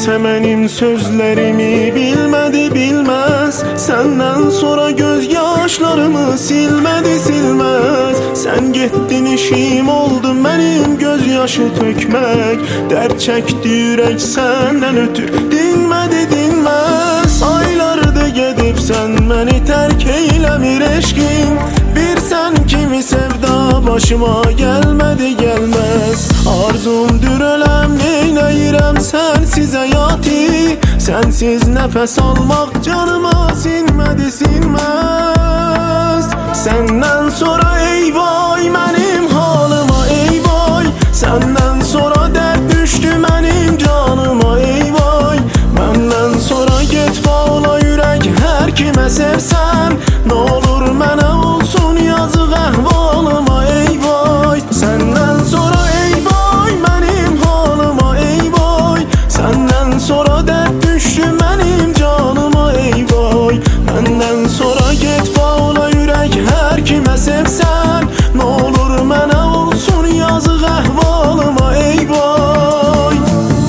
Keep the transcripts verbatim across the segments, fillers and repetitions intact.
Kimse benim sözlerimi bilmedi bilmez, senden sonra gözyaşlarımı silmedi silmez. Sen gittin işim oldu benim gözyaşı tökmek, dert çekti yürek senden ötü dinmedi dinmez. Aylardı gedip sen beni terk eylemir eşkin, bir sen kimi sevda başıma gelmedi gelmez. Arzumdur ölem neyleyirem sensiz hayatı, sensiz nefes almak canıma sinmedi sinmez. Senden sonra ey vay benim halıma ey vay, senden sonra dert düştü benim canıma ey vay. Benden sonra git bağla yürek her kime sevsen, ne olur mənə olsun yazık ahvalıma ey vay. Senden sonra ey vay benim halıma ey vay, senden sonra dert düştü benim canıma ey vay. Benden sonra git bağla yürek her kime sevsen, ne olur mənə olsun yazık ahvalıma ey vay.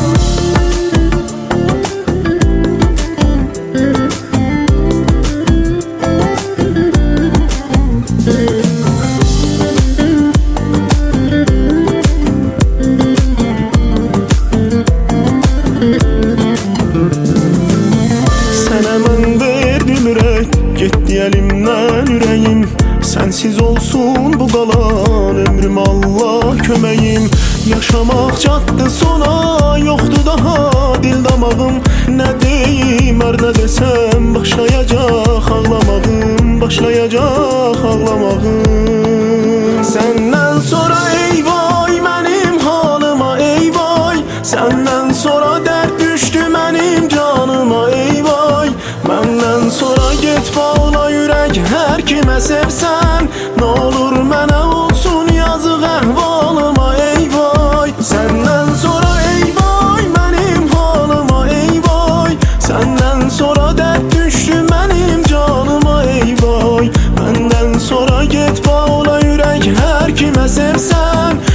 Gitti elimden yüreğim, sensiz olsun bu kalan ömrüm Allah kömeğim. Yaşamak çattı sona, yoktu daha dil damağım. Ne deyim her ne desem başlayacak ağlamağım, başlayacak ağlamağım. Senden sonra ey vay benim halıma ey vay, senden sonra dert düştü benim canıma ey vay. Benden sonra git bağla yürek her kime sevsen, ne olur mənə olsun yazık ahvalıma ey vay. Senden sonra ey vay benim halıma ey vay, senden sonra dert düştü benim canıma ey vay. Benden sonra git bağla yürek her kime sevsen,